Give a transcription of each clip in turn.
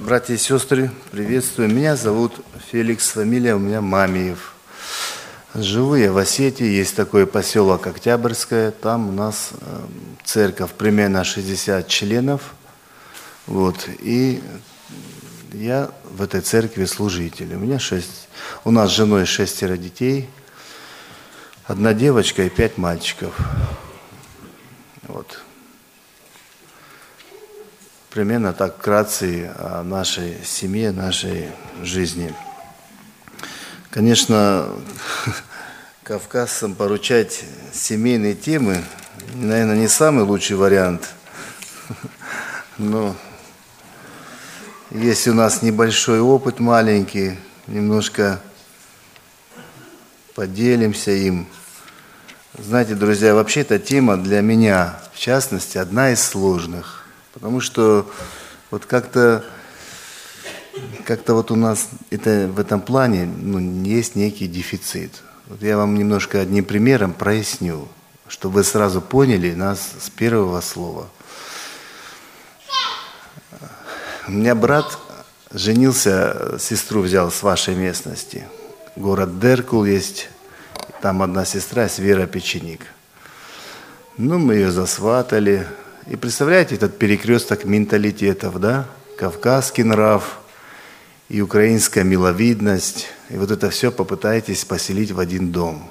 Братья и сестры, приветствую. Меня зовут Феликс, фамилия у меня Мамиев. Живу я в Осетии, есть такой поселок Октябрьское, там у нас церковь, примерно 60 членов. И я в этой церкви служитель. У нас с женой 6 детей, 1 девочка и 5 мальчиков. Примерно так вкратце о нашей семье, нашей жизни. Конечно, кавказцам поручать семейные темы, наверное, не самый лучший вариант. Но есть у нас небольшой опыт маленький, немножко поделимся им. Знаете, друзья, вообще эта тема для меня, в частности, одна из сложных. Потому что как-то у нас в этом плане есть некий дефицит. Я вам немножко одним примером проясню, чтобы вы сразу поняли нас с первого слова. У меня брат женился, сестру взял с вашей местности. Город Деркул есть, там одна сестра, есть Вера Печеник. Мы ее засватали. И представляете, этот перекресток менталитетов, да? Кавказский нрав и украинская миловидность. И это все попытаетесь поселить в один дом.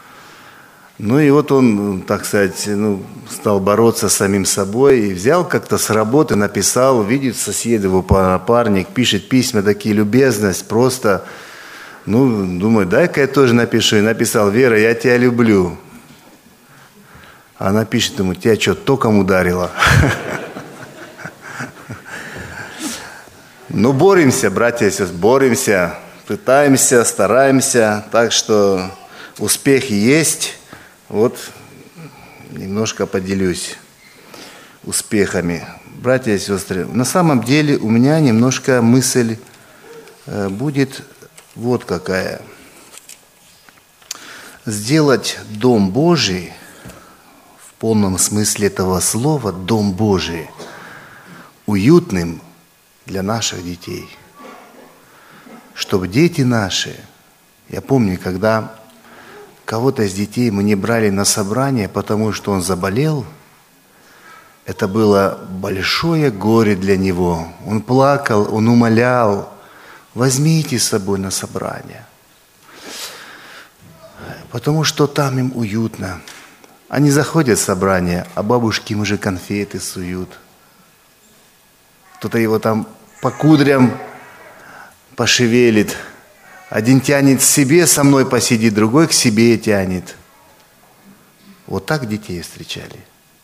Он, так сказать, стал бороться с самим собой. И взял как-то с работы, написал, видит сосед его напарник, пишет письма такие, любезность, просто, думаю, дай-ка я тоже напишу. И написал: Вера, я тебя люблю. Она пишет ему: тебя что, током ударило? Боремся, братья и сестры, боремся, пытаемся, стараемся. Так что успехи есть. Немножко поделюсь успехами. Братья и сестры, на самом деле у меня немножко мысль будет вот какая. Сделать Дом Божий, в полном смысле этого слова, Дом Божий, уютным для наших детей. Чтобы дети наши, я помню, когда кого-то из детей мы не брали на собрание, потому что он заболел, это было большое горе для него. Он плакал, он умолял: возьмите с собой на собрание. Потому что там им уютно. Они заходят в собрание, а бабушки им уже конфеты суют. Кто-то его там по кудрям пошевелит. Один тянет к себе, со мной посидит, другой к себе тянет. Вот так детей встречали.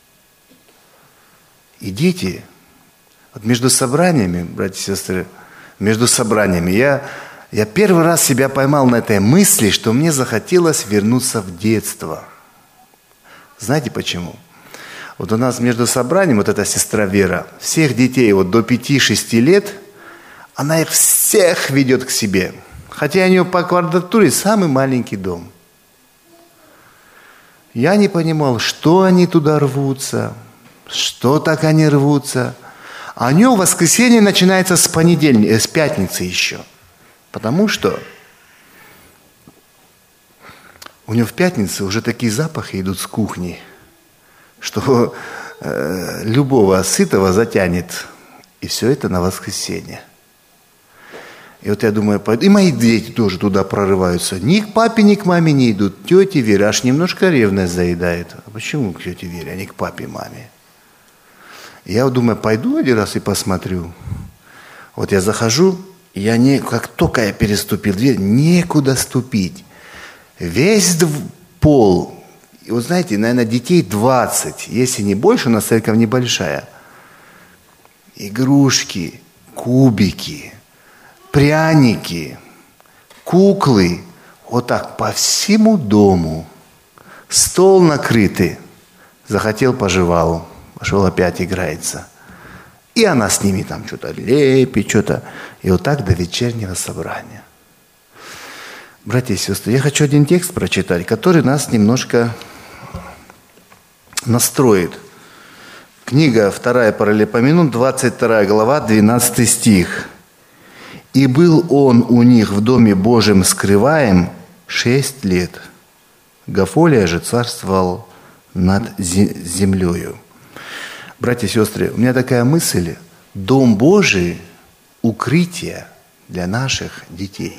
И дети, между собраниями, братья и сестры, между собраниями, я первый раз себя поймал на этой мысли, что мне захотелось вернуться в детство. Знаете почему? У нас между собранием, эта сестра Вера, всех детей до 5-6 лет, она их всех ведет к себе. Хотя у нее по квадратуре самый маленький дом. Я не понимал, что они туда рвутся, что так они рвутся. А у нее воскресенье начинается с пятницы еще. Потому что у нее в пятницу уже такие запахи идут с кухни, что любого сытого затянет. И все это на воскресенье. И я думаю, и мои дети тоже туда прорываются. Ни к папе, ни к маме не идут. Тете Вере аж немножко ревность заедает. А почему к тете Вере, а не к папе, маме? Я думаю, пойду один раз и посмотрю. Я захожу, как только я переступил дверь, некуда ступить. Весь пол. И знаете, наверное, детей 20, если не больше, у нас церковь небольшая. Игрушки, кубики, пряники, куклы. Так по всему дому. Стол накрытый. Захотел, пожевал. Пошел опять играется. И она с ними там что-то лепит, что-то. И так до вечернего собрания. Братья и сестры, я хочу один текст прочитать, который нас немножко настроит. Книга 2 Паралипоменон, 22 глава, 12 стих. И был он у них в Доме Божьем скрываем 6 лет. Гафолия же царствовал над землею. Братья и сестры, у меня такая мысль. Дом Божий – укрытие для наших детей.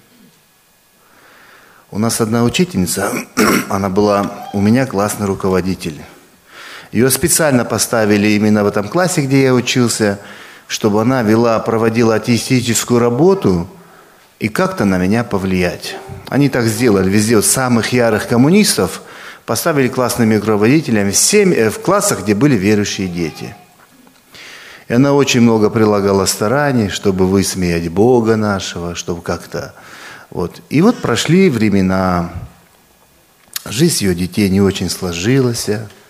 У нас одна учительница, она была у меня классный руководитель. Ее специально поставили именно в этом классе, где я учился, чтобы она проводила атеистическую работу и как-то на меня повлиять. Они так сделали. Везде вот самых ярых коммунистов поставили классными руководителями в классах, где были верующие дети. И она очень много прилагала стараний, чтобы высмеять Бога нашего, чтобы как-то... Вот. И вот прошли времена. Жизнь ее детей не очень сложилась.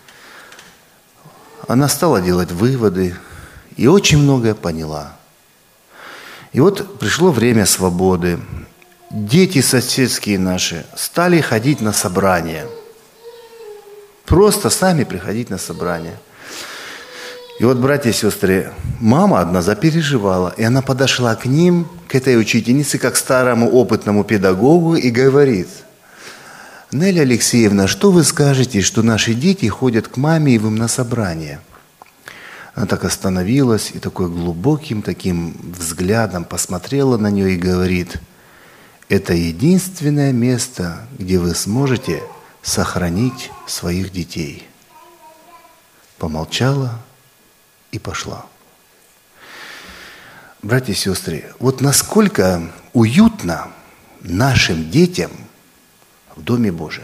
Она стала делать выводы и очень многое поняла. И вот пришло время свободы. Дети соседские наши стали ходить на собрания. Просто сами приходить на собрания. И вот, братья и сестры, мама одна запереживала, и она подошла к ним, к этой учительнице, как старому опытному педагогу, и говорит: «Неля Алексеевна, что вы скажете, что наши дети ходят к маме и им на собрание?» Она так остановилась и такой глубоким таким взглядом посмотрела на нее и говорит: «Это единственное место, где вы сможете сохранить своих детей». Помолчала и пошла. Братья и сестры, вот насколько уютно нашим детям в Доме Божьем.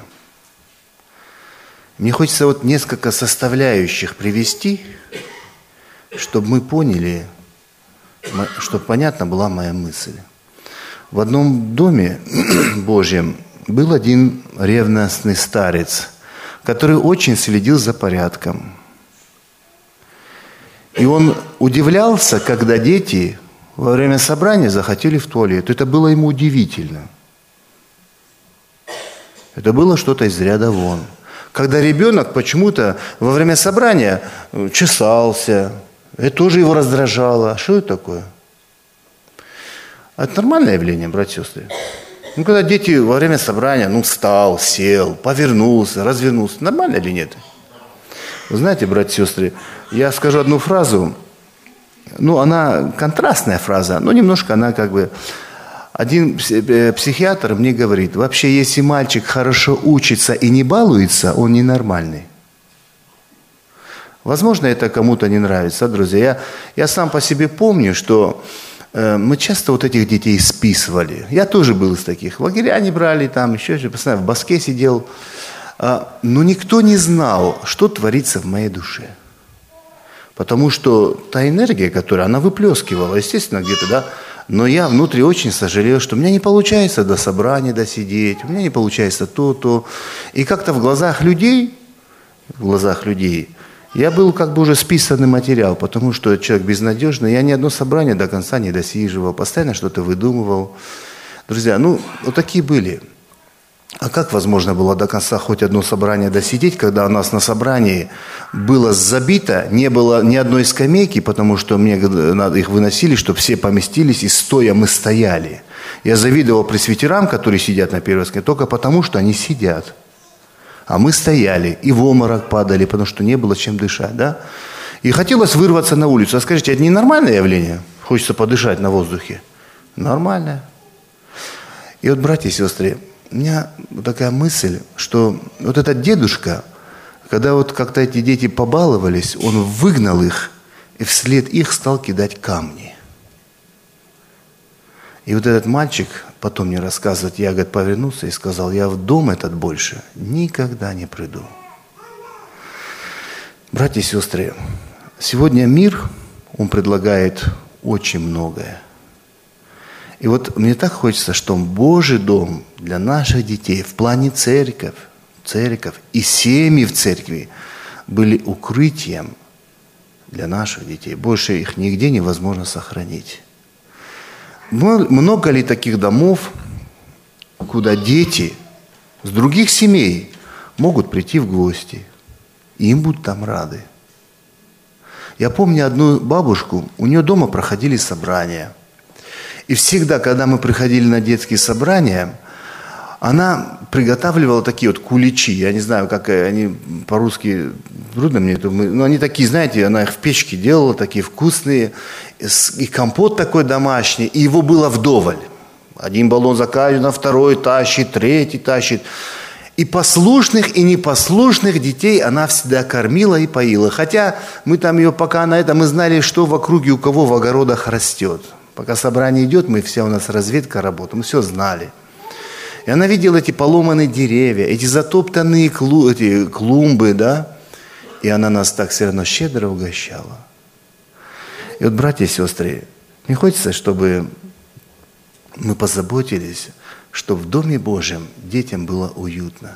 Мне хочется вот несколько составляющих привести, чтобы мы поняли, чтобы понятна была моя мысль. В одном Доме Божьем был один ревностный старец, который очень следил за порядком. И он удивлялся, когда дети во время собрания захотели в туалет. Это было ему удивительно. Это было что-то из ряда вон. Когда ребенок почему-то во время собрания чесался, это тоже его раздражало. А что это такое? Это нормальное явление, братья и сестры. Когда дети во время собрания, встал, сел, повернулся, развернулся. Нормально или нет? Вы знаете, братья и сестры, я скажу одну фразу. Она контрастная фраза, но немножко она как бы... Один психиатр мне говорит: вообще, если мальчик хорошо учится и не балуется, он ненормальный. Возможно, это кому-то не нравится, друзья. Я сам по себе помню, что мы часто вот этих детей списывали. Я тоже был из таких. Лагеря не брали, там еще постоянно в баске сидел. Но никто не знал, что творится в моей душе. Потому что та энергия, которая она выплескивала, естественно, где-то, да, но я внутри очень сожалел, что у меня не получается до собрания досидеть, у меня не получается то. И как-то в глазах людей, я был как бы уже списанный материал, потому что человек безнадежный. Я ни одно собрание до конца не досиживал, постоянно что-то выдумывал. Друзья, вот такие были. А как возможно было до конца хоть одно собрание досидеть, когда у нас на собрании было забито, не было ни одной скамейки, потому что мне их выносили, чтобы все поместились, и стоя мы стояли. Я завидовал пресвитерам, которые сидят на первой скамейке, только потому, что они сидят. А мы стояли и в обморок падали, потому что не было чем дышать, да? И хотелось вырваться на улицу. А скажите, это не нормальное явление? Хочется подышать на воздухе? Нормальное. И вот, братья и сестры, у меня такая мысль, что вот этот дедушка, когда вот как-то эти дети побаловались, он выгнал их и вслед их стал кидать камни. И вот этот мальчик потом мне рассказывает, я, говорит, повернулся и сказал: я в дом этот больше никогда не приду. Братья и сестры, сегодня мир, он предлагает очень многое. И вот мне так хочется, чтобы Божий дом для наших детей в плане церковь и семьи в церкви были укрытием для наших детей. Больше их нигде невозможно сохранить. Много ли таких домов, куда дети с других семей могут прийти в гости, и им будут там рады? Я помню одну бабушку, у нее дома проходили собрания. И всегда, когда мы приходили на детские собрания, она приготавливала такие вот куличи. Я не знаю, как они по-русски, трудно мне это, но они такие, знаете, она их в печке делала, такие вкусные. И компот такой домашний, и его было вдоволь. Один баллон заказывает, на второй тащит, третий тащит. И послушных, и непослушных детей она всегда кормила и поила. Хотя мы там ее, пока на это, мы знали, что в округе у кого в огородах растет. Пока собрание идет, вся у нас разведка работает, мы все знали. И она видела эти поломанные деревья, эти затоптанные эти клумбы, да, и она нас так все равно щедро угощала. И вот, братья и сестры, мне хочется, чтобы мы позаботились, чтобы в Доме Божьем детям было уютно.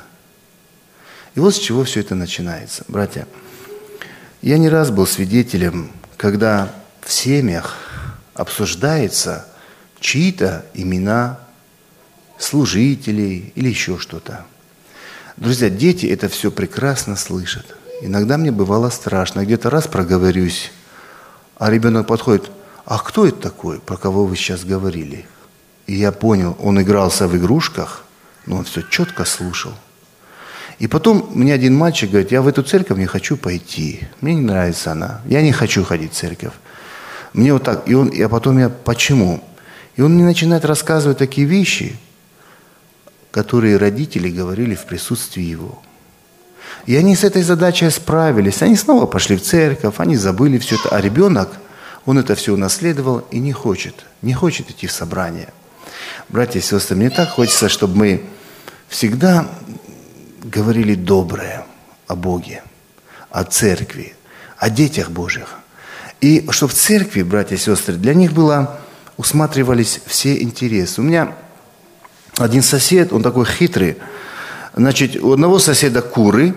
И вот с чего все это начинается. Братья, я не раз был свидетелем, когда в семьях обсуждается чьи-то имена служителей или еще что-то. Друзья, дети это все прекрасно слышат. Иногда мне бывало страшно, где-то раз проговорюсь, а ребенок подходит: а кто это такой, про кого вы сейчас говорили? И я понял, он игрался в игрушках, но он все четко слушал. И потом мне один мальчик говорит: я в эту церковь не хочу пойти, мне не нравится она, я не хочу ходить в церковь. Мне вот так, а потом я: почему? И он мне начинает рассказывать такие вещи, которые родители говорили в присутствии его. И они с этой задачей справились. Они снова пошли в церковь, они забыли все это. А ребенок, он это все унаследовал и не хочет идти в собрание. Братья и сестры, мне так хочется, чтобы мы всегда говорили доброе о Боге, о церкви, о детях Божьих. И чтобы в церкви, братья и сестры, для них усматривались все интересы. У меня один сосед, он такой хитрый. Значит, у одного соседа куры,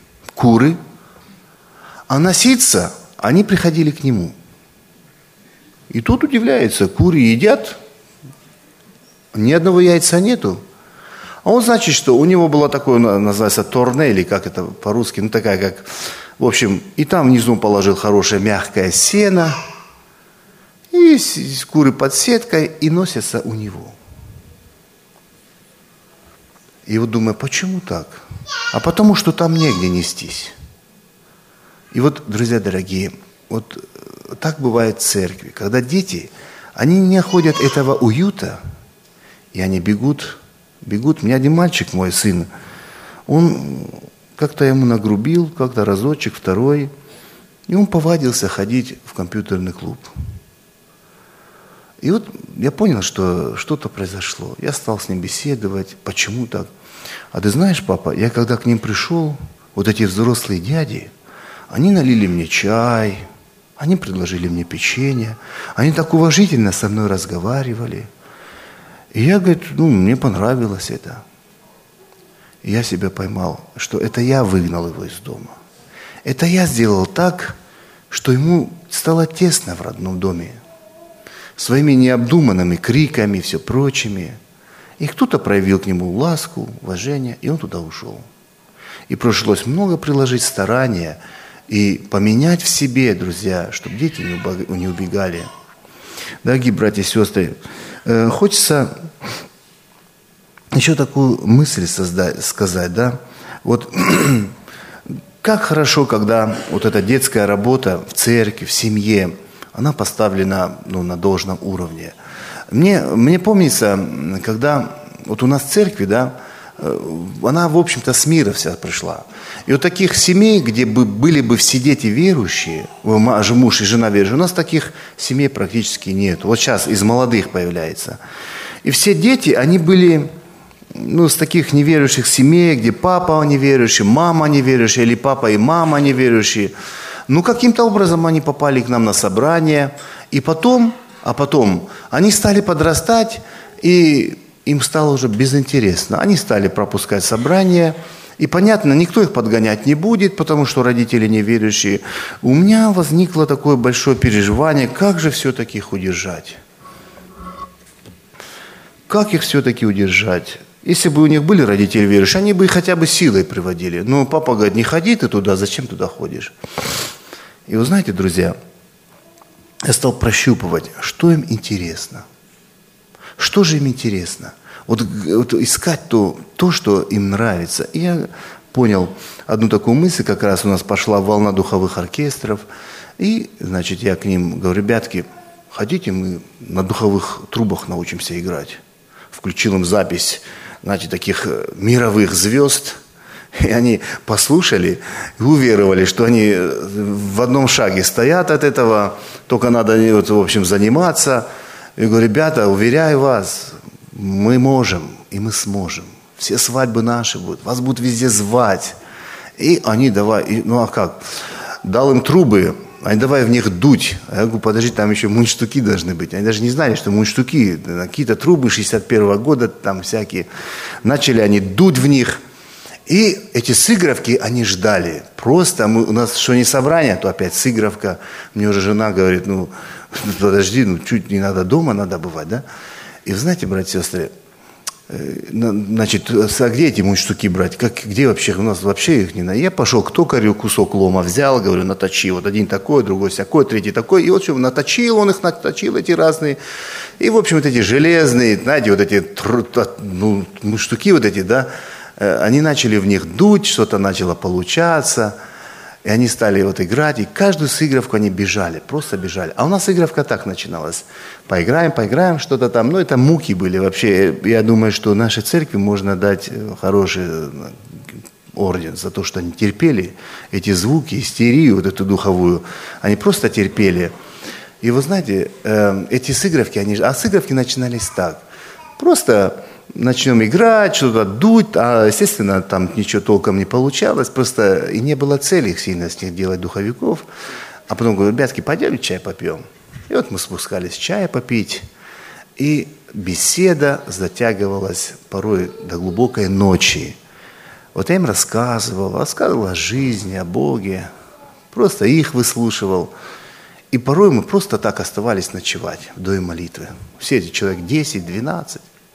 а носиться они приходили к нему. И тут удивляется, куры едят, ни одного яйца нету. А он, значит, что у него было такое, называется, торне, или как это по-русски, такая как, в общем, и там внизу положил хорошее мягкое сено, и куры под сеткой, и носятся у него. И вот думаю, почему так? А потому что там негде нестись. И вот, друзья дорогие, вот так бывает в церкви, когда дети, они не находят этого уюта, и они бегут. У меня один мальчик, мой сын, он как-то ему нагрубил, как-то разочек, второй, и он повадился ходить в компьютерный клуб. И вот я понял, что что-то произошло. Я стал с ним беседовать, почему так. А ты знаешь, папа, я когда к ним пришел, вот эти взрослые дяди, они налили мне чай, они предложили мне печенье, они так уважительно со мной разговаривали. И я, говорит, мне понравилось это. И я себя поймал, что это я выгнал его из дома. Это я сделал так, что ему стало тесно в родном доме. Своими необдуманными криками и все прочими. И кто-то проявил к нему ласку, уважение, и он туда ушел. И пришлось много приложить старания и поменять в себе, друзья, чтобы дети не убегали. Дорогие братья и сестры, хочется еще такую мысль сказать, да? Вот как хорошо, когда вот эта детская работа в церкви, в семье, она поставлена на должном уровне. Мне помнится, когда вот у нас в церкви, да, она, в общем-то, с мира вся пришла. И вот таких семей, где были бы все дети верующие, муж и жена верующие, у нас таких семей практически нет. Вот сейчас из молодых появляется. И все дети, они были с таких неверующих семей, где папа неверующий, мама неверующая, или папа и мама неверующие. Каким-то образом они попали к нам на собрание, и потом они стали подрастать, и им стало уже безинтересно. Они стали пропускать собрания, и понятно, никто их подгонять не будет, потому что родители неверующие. У меня возникло такое большое переживание, как же все-таки их удержать? Как их все-таки удержать? Если бы у них были родители верующие, они бы их хотя бы силой приводили. Но папа говорит, не ходи ты туда, зачем туда ходишь? И вы знаете, друзья, я стал прощупывать, что им интересно. Что же им интересно? Вот искать то, что им нравится. И я понял одну такую мысль, как раз у нас пошла волна духовых оркестров. И, значит, я к ним говорю: ребятки, хотите, мы на духовых трубах научимся играть? Включил им запись, знаете, таких мировых звезд. И они послушали и уверовали, что они в одном шаге стоят от этого, только надо, в общем, заниматься. Я говорю: ребята, уверяю вас, мы можем, и мы сможем. Все свадьбы наши будут, вас будут везде звать. И они давай, ну а как? Дал им трубы, они давай в них дуть. А я говорю: подожди, там еще мундштуки должны быть. Они даже не знали, что мундштуки, какие-то трубы 61-го года, там всякие. Начали они дуть в них. И эти сыгровки они ждали. Просто у нас что не собрание, то опять сыгровка. Мне уже жена говорит: ну подожди, чуть не надо дома, надо бывать, да? И вы знаете, братья и сестры, значит, а где эти мундштуки брать? Где вообще? У нас вообще их не надо. Я пошел к токарю, кусок лома взял, говорю: наточи. Вот один такой, другой всякой, третий такой. И вот что, наточил, он их наточил, эти разные. И, в общем, вот эти железные, знаете, вот эти мундштуки вот эти, да, они начали в них дуть, что-то начало получаться. И они стали вот играть, и каждую сыгровку они бежали, просто бежали. А у нас сыгровка так начиналась: поиграем, что-то там. Ну, это муки были вообще. Я думаю, что нашей церкви можно дать хороший орден за то, что они терпели эти звуки, истерию вот эту духовую. Они просто терпели. И вы знаете, эти сыгровки, сыгровки начинались так. Просто начнем играть, что-то дуть, а, естественно, там ничего толком не получалось, просто и не было цели сильно с них делать духовиков. А потом говорю: ребятки, пойдем чай попьем. И вот мы спускались чая попить, и беседа затягивалась порой до глубокой ночи. Вот я им рассказывал о жизни, о Боге, просто их выслушивал. И порой мы просто так оставались ночевать в доме молитвы. Все эти человек 10, 12.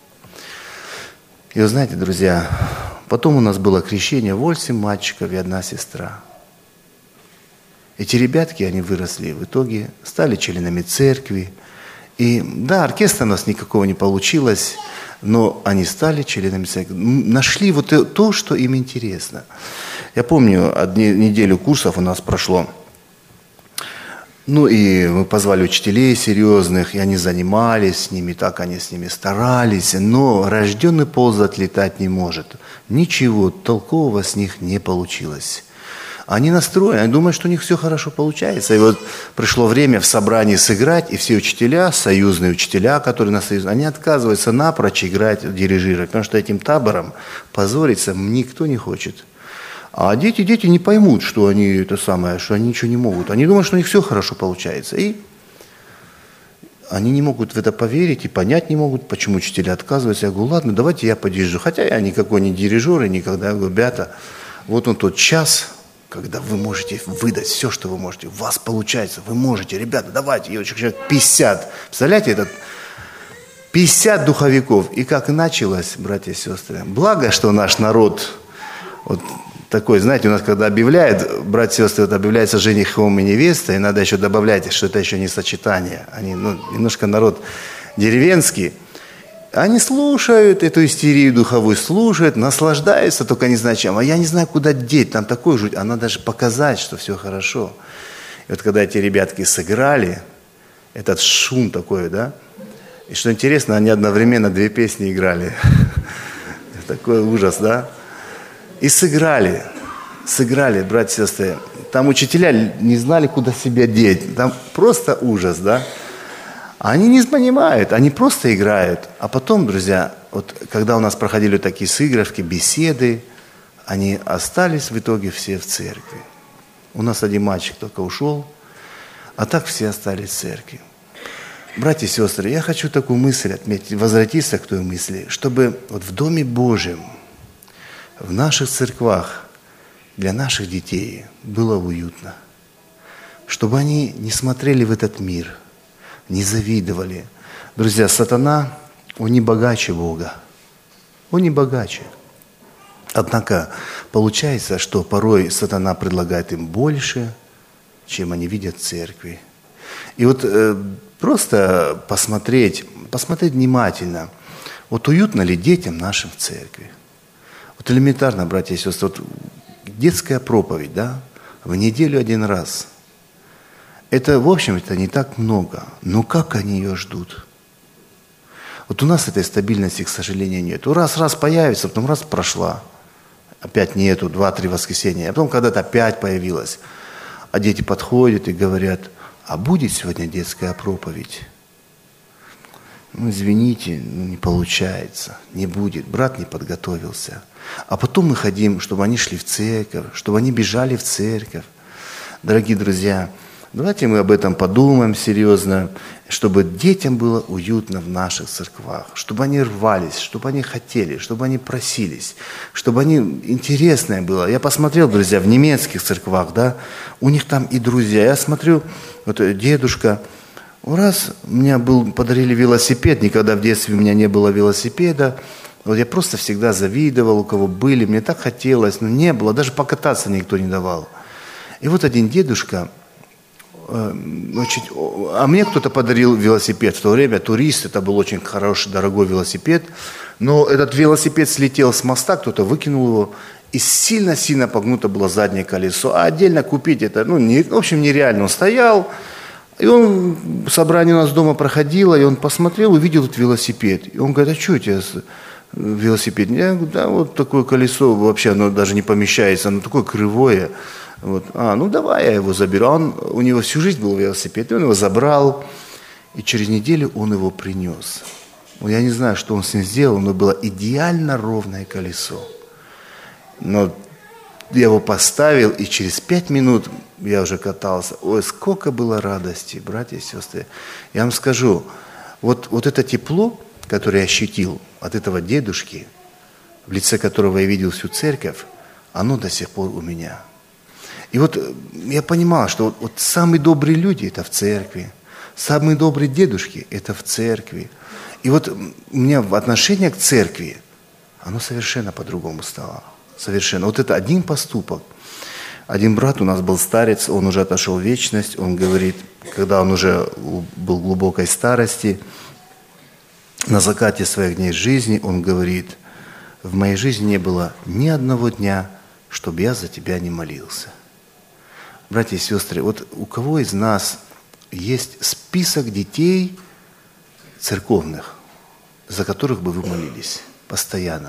И вы знаете, друзья, потом у нас было крещение 8 мальчиков и 1 сестра. Эти ребятки, они выросли в итоге, стали членами церкви. И да, оркестра у нас никакого не получилось, но они стали членами церкви. Нашли вот то, что им интересно. Я помню, неделю курсов у нас прошло. Ну и мы позвали учителей серьезных, и они занимались с ними, так они с ними старались, но рожденный ползать, летать не может. Ничего толкового с них не получилось. Они настроены, они думают, что у них все хорошо получается. И вот пришло время в собрании сыграть, и все учителя, союзные учителя, которые на союз, они отказываются напрочь играть, дирижировать, потому что этим табором позориться никто не хочет. А дети не поймут, что они что они ничего не могут. Они думают, что у них все хорошо получается. И они не могут в это поверить и понять не могут, почему учителя отказываются. Я говорю: ладно, давайте я подержу. Хотя я никакой не дирижер и никогда. Я говорю: ребята, вот он тот час, когда вы можете выдать все, что вы можете. У вас получается, вы можете. Ребята, давайте, и человек 50. Представляете, этот 50 духовиков. И как началось, братья и сестры. Благо, что наш народ вот такой, знаете, у нас когда объявляют, братья и сестры, вот объявляется женихом и невестой, и надо еще добавлять, что это еще не сочетание. Они, немножко народ деревенский. Они слушают эту истерию духовую, слушают, наслаждаются, только не знаю чем. А я не знаю, куда деть, там такой жуть. А надо даже показать, что все хорошо. И вот когда эти ребятки сыграли, этот шум такой, да, и что интересно, они одновременно 2 песни играли. Такой ужас, да? И сыграли, братья и сестры. Там учителя не знали, куда себя деть. Там просто ужас, да? Они не понимают, они просто играют. А потом, друзья, вот когда у нас проходили такие сыгровки, беседы, они остались в итоге все в церкви. У нас один мальчик только ушел, а так все остались в церкви. Братья и сестры, я хочу такую мысль отметить, возвратиться к той мысли, чтобы вот в Доме Божьем, в наших церквах для наших детей было уютно. Чтобы они не смотрели в этот мир, не завидовали. Друзья, сатана, он не богаче Бога. Он не богаче. Однако получается, что порой сатана предлагает им больше, чем они видят в церкви. И вот просто посмотреть посмотреть внимательно, вот уютно ли детям нашим в церкви. Вот элементарно, братья и сестры, вот детская проповедь, да, в неделю один раз. Это, в общем-то, не так много, но как они ее ждут? Вот у нас этой стабильности, к сожалению, нет. Раз появится, потом раз прошла. Опять нету, 2-3 воскресенья. А потом когда-то опять появилась. А дети подходят и говорят, а будет сегодня детская проповедь? Ну, извините, не получается, не будет. Брат не подготовился. А потом мы хотим, чтобы они шли в церковь, чтобы они бежали в церковь. Дорогие друзья, давайте мы об этом подумаем серьезно, чтобы детям было уютно в наших церквах, чтобы они рвались, чтобы они хотели, чтобы они просились, чтобы они интересное было. Я посмотрел, друзья, в немецких церквах, да, у них там и друзья. Я смотрю, вот дедушка, раз мне подарили велосипед, никогда в детстве у меня не было велосипеда, вот я просто всегда завидовал, у кого были, мне так хотелось, но не было, даже покататься никто не давал. И вот один дедушка, а мне кто-то подарил велосипед в то время, турист, это был очень хороший, дорогой велосипед, но этот велосипед слетел с моста, кто-то выкинул его, и сильно-сильно погнуто было заднее колесо, а отдельно купить это, в общем, нереально. Он стоял, и собрание у нас дома проходило, и он посмотрел, увидел этот велосипед, и он говорит, а что у тебя велосипед? Я говорю, да, вот такое колесо, вообще оно даже не помещается, оно такое кривое. Вот. Давай я его заберу. У него всю жизнь был велосипед, и он его забрал, и через неделю он его принес. Я не знаю, что он с ним сделал, но было идеально ровное колесо. Но я его поставил, и через 5 минут я уже катался. Ой, сколько было радости, братья и сестры. Я вам скажу, вот это тепло, которое я ощутил от этого дедушки, в лице которого я видел всю церковь, оно до сих пор у меня. И вот я понимал, что вот самые добрые люди – это в церкви, самые добрые дедушки – это в церкви. И вот у меня отношение к церкви, оно совершенно по-другому стало. Совершенно. Вот это один поступок. Один брат у нас был старец, он уже отошел в вечность, он говорит, когда он уже был в глубокой старости, на закате своих дней жизни, он говорит, в моей жизни не было ни одного дня, чтобы я за тебя не молился. Братья и сестры, вот у кого из нас есть список детей церковных, за которых бы вы молились постоянно?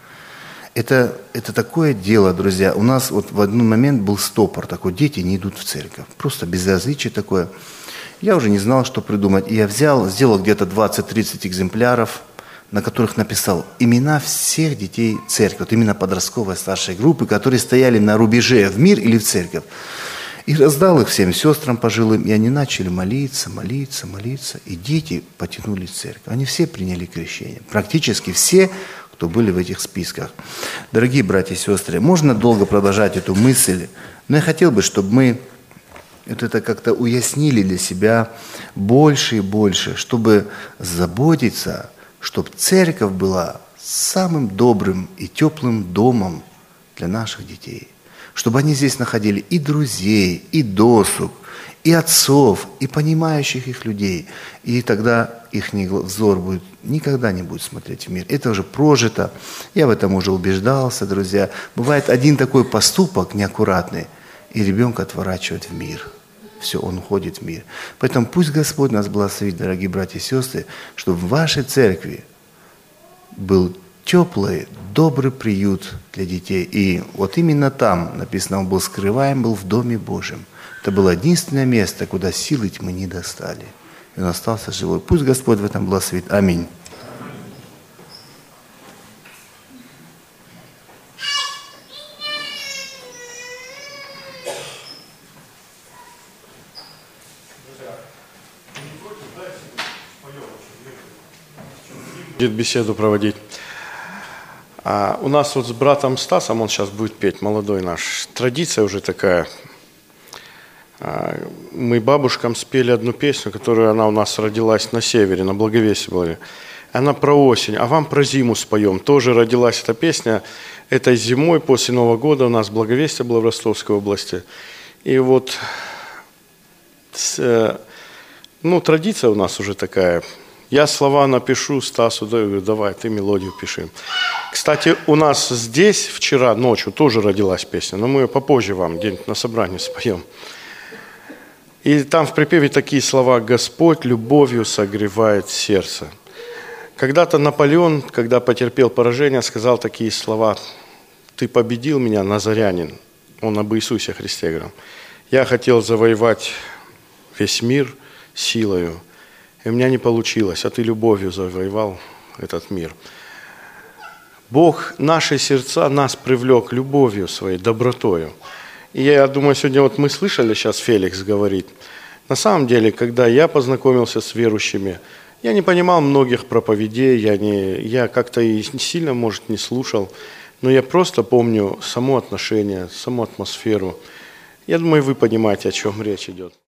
Это такое дело, друзья. У нас вот в один момент был стопор такой, дети не идут в церковь. Просто безразличие такое. Я уже не знал, что придумать. И я сделал где-то 20-30 экземпляров, на которых написал имена всех детей церкви, вот именно подростковой старшей группы, которые стояли на рубеже в мир или в церковь. И раздал их всем сестрам пожилым, и они начали молиться. И дети потянулись в церковь. Они все приняли крещение. Практически все, кто были в этих списках. Дорогие братья и сестры, можно долго продолжать эту мысль, но я хотел бы, чтобы мы это как-то уяснили для себя больше и больше, чтобы заботиться, чтобы церковь была самым добрым и теплым домом для наших детей. Чтобы они здесь находили и друзей, и досуг, и отцов, и понимающих их людей. И тогда их взор никогда не будет смотреть в мир. Это уже прожито. Я в этом уже убеждался, друзья. Бывает один такой поступок неаккуратный, и ребенка отворачивает в мир. Все, он уходит в мир. Поэтому пусть Господь нас благословит, дорогие братья и сестры, чтобы в вашей церкви был теплый, добрый приют для детей. И вот именно там, написано, он был скрываем, был в Доме Божьем. Это было единственное место, куда силы тьмы не достали. И он остался живой. Пусть Господь в этом благословит. Аминь. Будет беседу проводить. У нас вот с братом Стасом, он сейчас будет петь, молодой наш, традиция уже такая. Мы бабушкам спели одну песню, которая она у нас родилась на севере, на Благовесте была. Она про осень, а вам про зиму споем. Тоже родилась эта песня этой зимой после Нового года. У нас Благовестие было в Ростовской области. И вот, традиция у нас уже такая. Я слова напишу, Стасу даю, говорю, давай, ты мелодию пиши. Кстати, у нас здесь вчера ночью тоже родилась песня, но мы ее попозже вам где-нибудь на собрании споем. И там в припеве такие слова: «Господь любовью согревает сердце». Когда-то Наполеон, когда потерпел поражение, сказал такие слова: «Ты победил меня, Назарянин». Он об Иисусе Христе говорил. «Я хотел завоевать весь мир силою, и у меня не получилось, а ты любовью завоевал этот мир». Бог наши сердца нас привлек любовью своей, добротою. И я думаю, сегодня вот мы слышали, сейчас Феликс говорит, на самом деле, когда я познакомился с верующими, я не понимал многих проповедей, я как-то и сильно, может, не слушал, но я просто помню само отношение, саму атмосферу. Я думаю, вы понимаете, о чем речь идет.